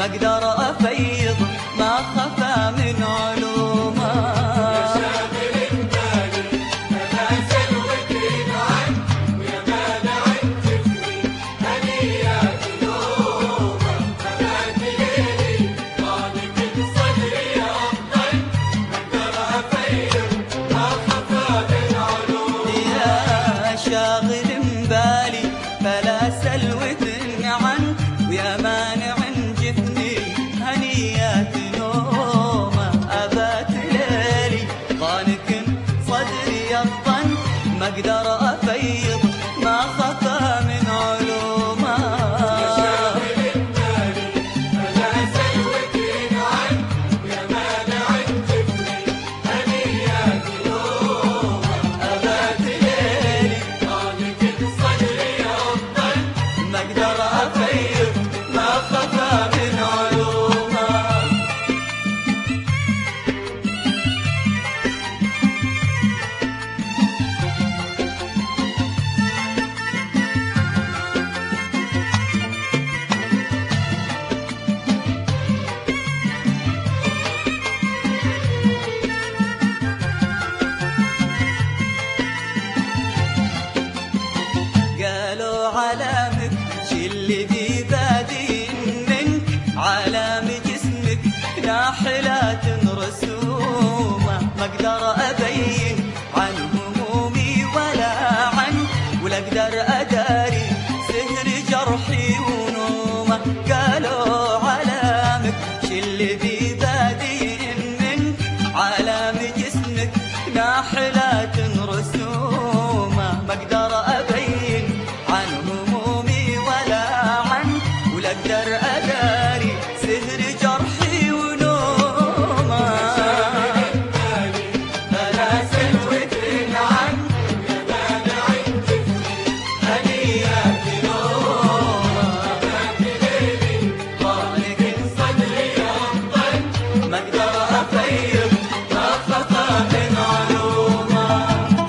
ما اقدر افيض ما خفى من علومه. يا شاغل بالي فلا سلوتين عنك ويا مانع جفني هنيات نومه. فبات ليلي طالق صدري افضل ما اقدر افيض ما خفى من علومه. يا شاغل بالي فلا سلوة عنك ويا مانع جفني هنيات نومه. أبات ليلي ضانك صدري الظن ما اقدر افيض ما خفى من علومه. يا شاغل بالي فلا سلوتين عنك ويا مانع جفني هنيات نومه. أبات ليلي طالق صدري افضل ما اقدر افيض ما خفى من علومه. قالوا علامك شي اللي في بادي منك علام جسمك ناحلات رسومه. ما اقدر ابين عن همومي ولا عنك ولا اقدر اداري سهر جرحي ونومه. قالوا علامك شي اللي في بادي منك علام جسمك ناحلات رسومه. ما اقدر ابين عن همومي ولا عنك ولا اقدر اداري سهر جرحي ونومه. بالي فلا سلوة عنك يا مانع جفني هنيات نومه. فبات ليلي ضانك صدري افضل ما اقدر افيض ما خفى من علومه.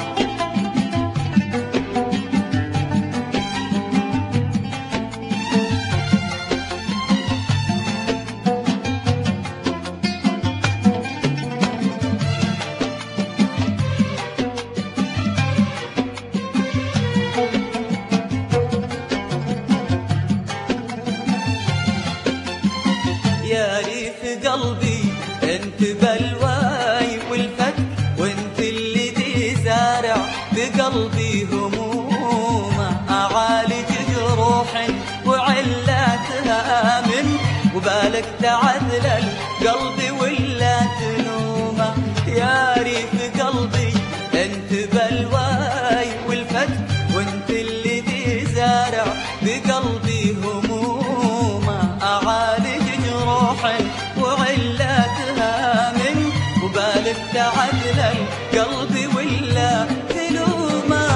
يا ريف قلبي انت بلواي والفتك وانت اللي دي زارع بقلبي همومه. اعالج جروح وعلاتها من وبالك تعذل القلب ولا تنومه. يا ريف قلبي انت بلواي والفتك وانت اللي دي زارع بقلبي همومه. اعالج جروح وعلاتها من وبالك تعذل القلب ولا تلومه.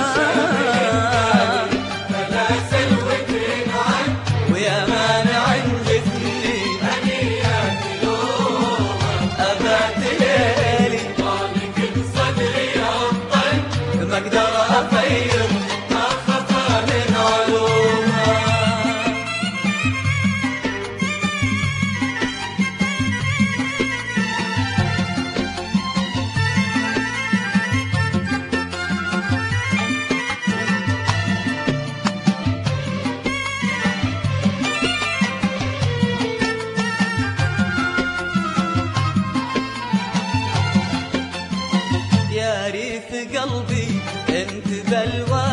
فلا سلوتين عنك ويا مانع جفني هنيات نومه. ابات ليلي طالق صدري افضل ما اقدر افيض ما خفى من علومه. يا ريف قلبي انت بلواي